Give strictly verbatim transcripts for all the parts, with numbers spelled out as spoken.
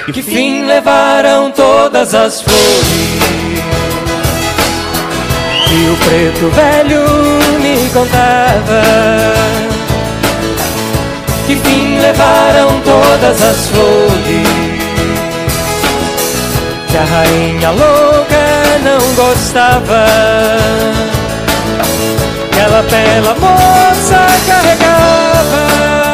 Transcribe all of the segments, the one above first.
Que fim levaram todas as flores que o preto velho me contava? Que fim levaram todas as flores que a rainha louca não gostava? Aquela bela moça carregava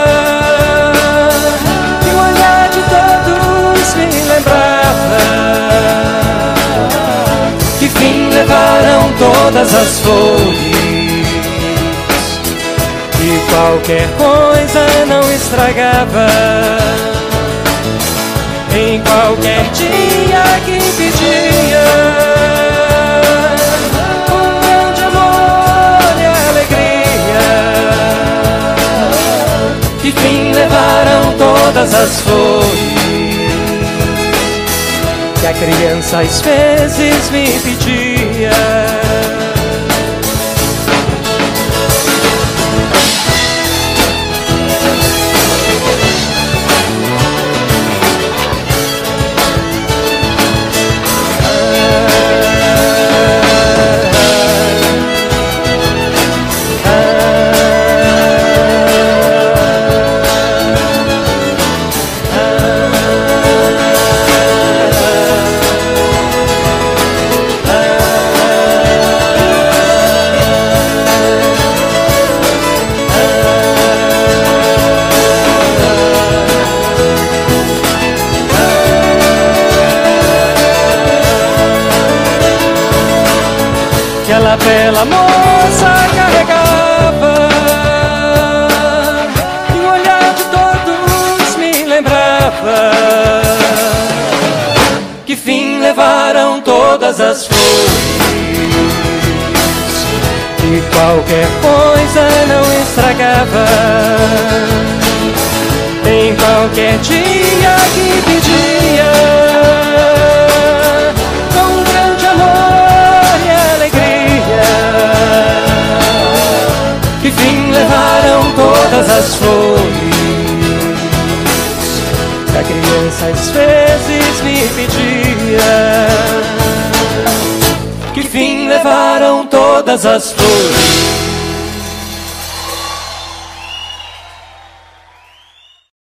e o olhar de todos me lembrava. Que fim levaram todas as flores que qualquer coisa não estragava? Em qualquer dia que pedia um grande amor e alegria. Que fim levaram todas as flores que a criança às vezes me pedia? Aquela bela moça carregava e o olhar de todos me lembrava. Que fim levaram todas as flores que qualquer coisa não estragava? Em qualquer dia que pedia com grande amor e alegria. Que fim levaram todas as flores que a criança às vezes me pedia? Que fim levaram todas as flores